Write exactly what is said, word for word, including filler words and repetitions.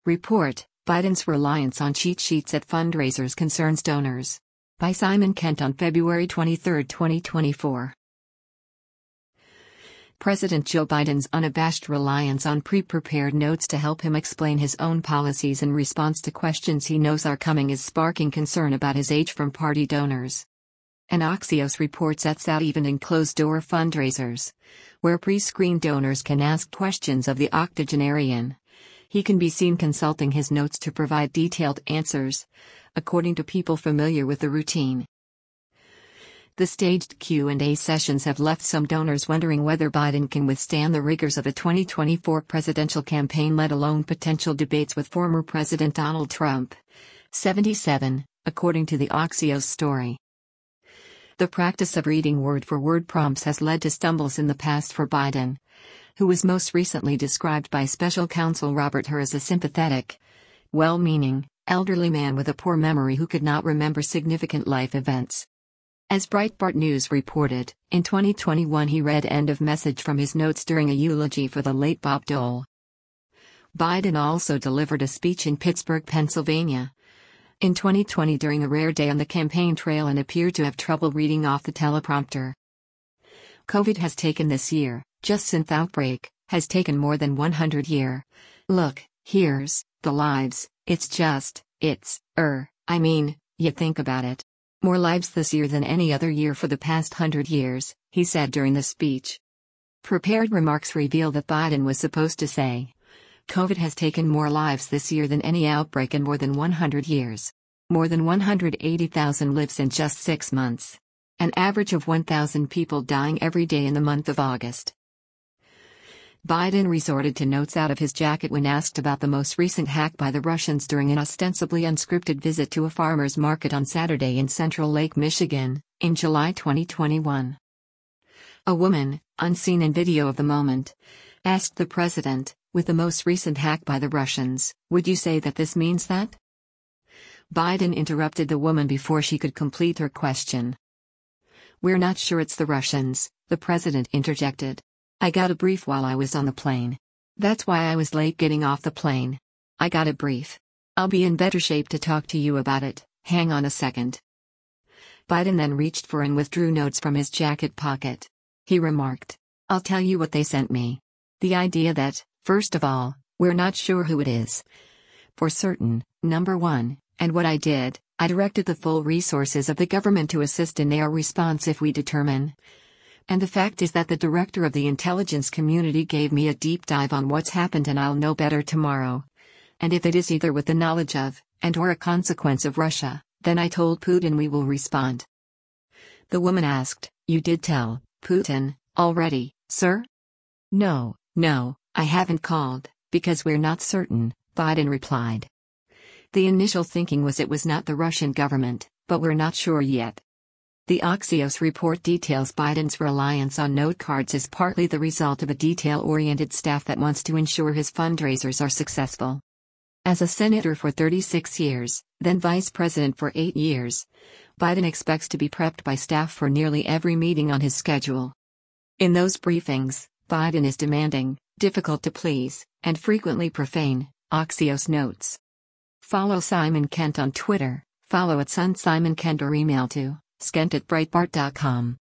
Report: Biden's reliance on cheat sheets at fundraisers concerns donors. By Simon Kent on February twenty-third, twenty twenty-four. President Joe Biden's unabashed reliance on pre-prepared notes to help him explain his own policies in response to questions he knows are coming is sparking concern about his age from party donors. And Axios reports that's out even in closed-door fundraisers, where pre-screened donors can ask questions of the octogenarian. He can be seen consulting his notes to provide detailed answers, according to people familiar with the routine. The staged Q and A sessions have left some donors wondering whether Biden can withstand the rigors of a twenty twenty-four presidential campaign, let alone potential debates with former President Donald Trump, seventy-seven, according to the Axios story. The practice of reading word-for-word prompts has led to stumbles in the past for Biden, who was most recently described by special counsel Robert Hur as a sympathetic, well-meaning, elderly man with a poor memory who could not remember significant life events. As Breitbart News reported, in twenty twenty-one he read end of message from his notes during a eulogy for the late Bob Dole. Biden also delivered a speech in Pittsburgh, Pennsylvania, in twenty twenty during a rare day on the campaign trail and appeared to have trouble reading off the teleprompter. COVID has taken this year, just since outbreak, has taken more than one hundred year. Look, here's the lives, it's just, it's, er, I mean, you think about it. More lives this year than any other year for the past hundred years, he said during the speech. Prepared remarks reveal that Biden was supposed to say, COVID has taken more lives this year than any outbreak in more than one hundred years. More than one hundred eighty thousand lives in just six months. An average of one thousand people dying every day in the month of August. Biden resorted to notes out of his jacket when asked about the most recent hack by the Russians during an ostensibly unscripted visit to a farmer's market on Saturday in Central Lake, Michigan, in July twenty twenty-one. A woman, unseen in video of the moment, asked the president, with the most recent hack by the Russians, would you say that this means that? Biden interrupted the woman before she could complete her question. We're not sure it's the Russians, the president interjected. I got a brief while I was on the plane. That's why I was late getting off the plane. I got a brief. I'll be in better shape to talk to you about it, hang on a second. Biden then reached for and withdrew notes from his jacket pocket. He remarked, I'll tell you what they sent me. The idea that, first of all, we're not sure who it is. For certain, number one, and what I did, I directed the full resources of the government to assist in their response if we determine. And the fact is that the director of the intelligence community gave me a deep dive on what's happened and I'll know better tomorrow. And if it is either with the knowledge of, and or a consequence of Russia, then I told Putin we will respond. The woman asked, you did tell Putin already, sir? No, no, I haven't called, because we're not certain, Biden replied. The initial thinking was it was not the Russian government, but we're not sure yet. The Axios report details Biden's reliance on note cards is partly the result of a detail-oriented staff that wants to ensure his fundraisers are successful. As a senator for thirty-six years, then vice president for eight years, Biden expects to be prepped by staff for nearly every meeting on his schedule. In those briefings, Biden is demanding, difficult to please, and frequently profane, Axios notes. Follow Simon Kent on Twitter, follow at Sun Simon Kent or email to skent at breitbart dot com.